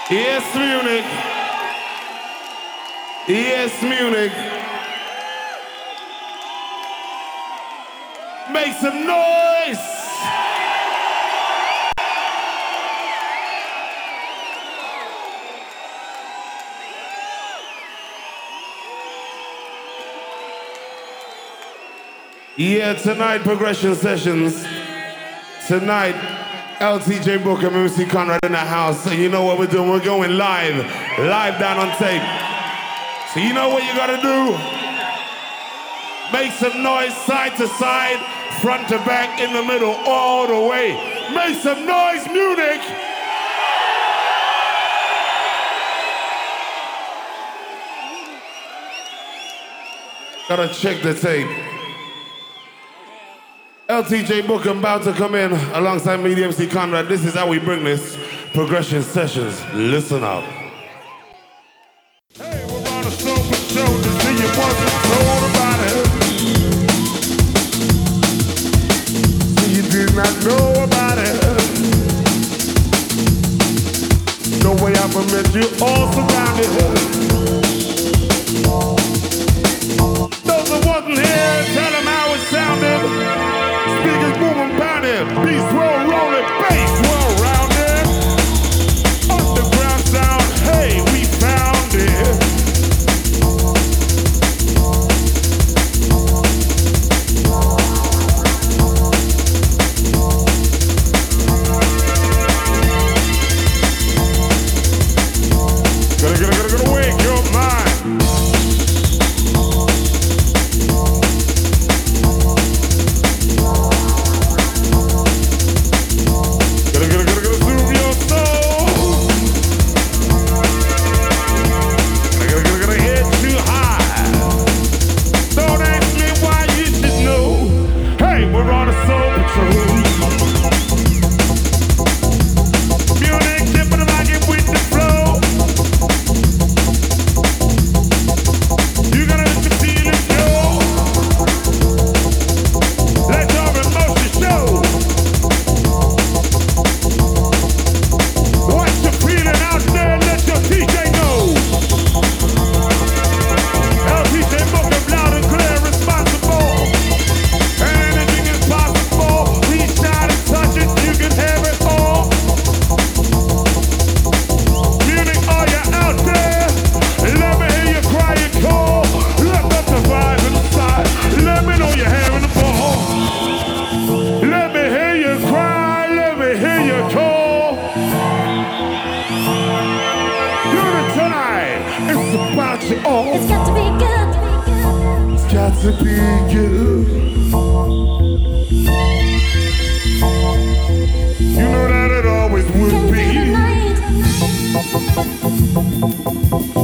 Yes, Munich. Yes, Munich. Make some noise. Yeah, tonight, Progression Sessions. Tonight, LTJ Booker and MC Conrad in the house. So you know what we're doing? We're going live. Live down on tape. So you know what you gotta do? Make some noise side to side, front to back, in the middle, all the way. Make some noise, Munich! Gotta check the tape. LTJ Booker about to come in alongside me, the MC Conrad. This is how we bring this. Progression Sessions. Listen up. Hey, we're on a Soul Patrol to see you wasn't told about it. So you did not know about it. No way I met you all surrounded. Those that wasn't here, tell them how it sounded. Speakers booming, pounding, beats roll, rolling, bass roll rounding. Underground sound, hey, we found it. Gotta wake your mind. It's got to be good. It's got to be good. You know that it always would be.